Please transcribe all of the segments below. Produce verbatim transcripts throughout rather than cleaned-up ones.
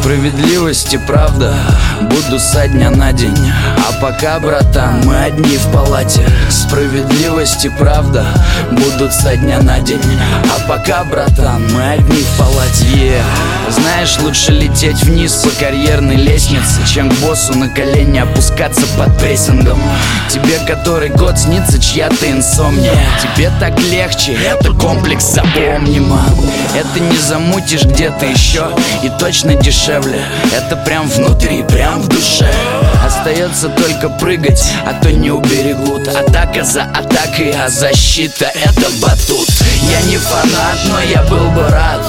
Справедливость и правда будут со дня на день. А пока, братан, мы одни в палате. Справедливость и правда будут со дня на день. А пока, братан, мы одни в палате. yeah. Знаешь, лучше лететь вниз по карьерной лестнице, чем к боссу на колени опускаться под прессингом. Тебе который год снится чья-то инсомния. Тебе так легче, это комплекс, запомни, мам. Это не замутишь где-то еще, и точно дешевле. Это прям внутри, прям в душе. Остается только прыгать, а то не уберегут. Атака за атакой, а защита — это батут. Я не фанат, но я был бы рад,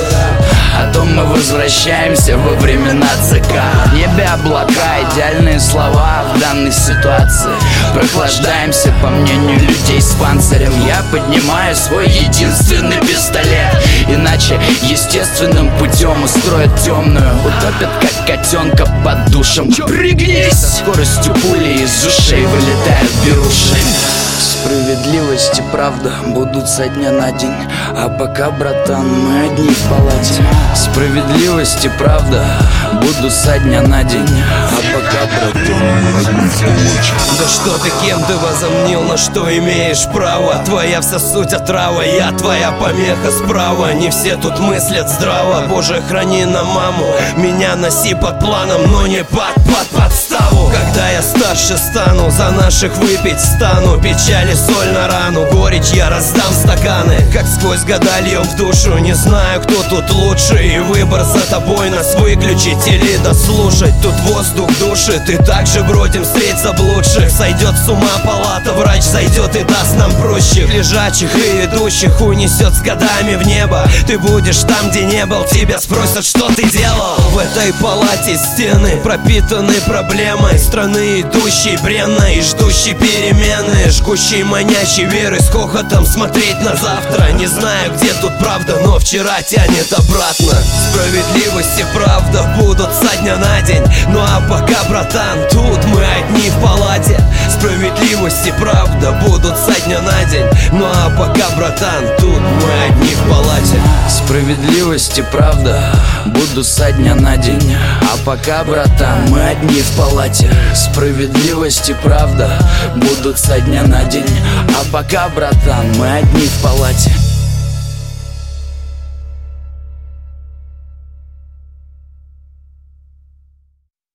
а то мы возвращаемся во времена ЦК. В небе облака, идеальные слова в данной ситуации. Прохлаждаемся, по мнению людей с панцирем. Я поднимаю свой единственный пистолет, иначе естественным путем устроят темную. Утопят, как котенка под душем. Пригнись! Со скоростью пули из ушей вылетают беруши. Справедливость и правда будут со дня на день. А пока, братан, мы одни в палате. Справедливость и правда будут со дня на день. А пока, братан, мы одни в палате. Да что ты, кем ты возомнил, на что имеешь право? Твоя вся суть отрава, я твоя помеха справа. Не все тут мыслят здраво. Боже, храни на маму. Меня носи под планом, но не под, под подставу. Когда я старше стану, за наших выпить стану. Печали соль на рану, горечь я раздам стаканы. Как сквозь года льем в душу. Не знаю, кто тут лучше, и выбор за тобой. Нас выключить или дослушать. Тут воздух душит, и также бродим встреть заблудших. Сойдет с ума палата, врач зайдет и даст нам проще. Лежачих и идущих унесет с годами в небо. Ты будешь там, где не был, тебя спросят, что ты делал. В этой палате стены пропитаны проблемой страны, идущей бренно и ждущей перемены. Жгущей манящей веры с хохотом смотреть на завтра. Не знаю, где тут правда, но вчера тянет обратно. Справедливость и правда будут со дня на день. Ну а пока, братан, тут мы одни в палате. Справедливость и правда будут со дня на день. Ну а пока, братан, тут мы одни в палате. Справедливость и правда будут со дня на день. А пока, братан, мы одни в палате. Справедливость и правда будут со дня на день. А пока, братан, мы одни в палате.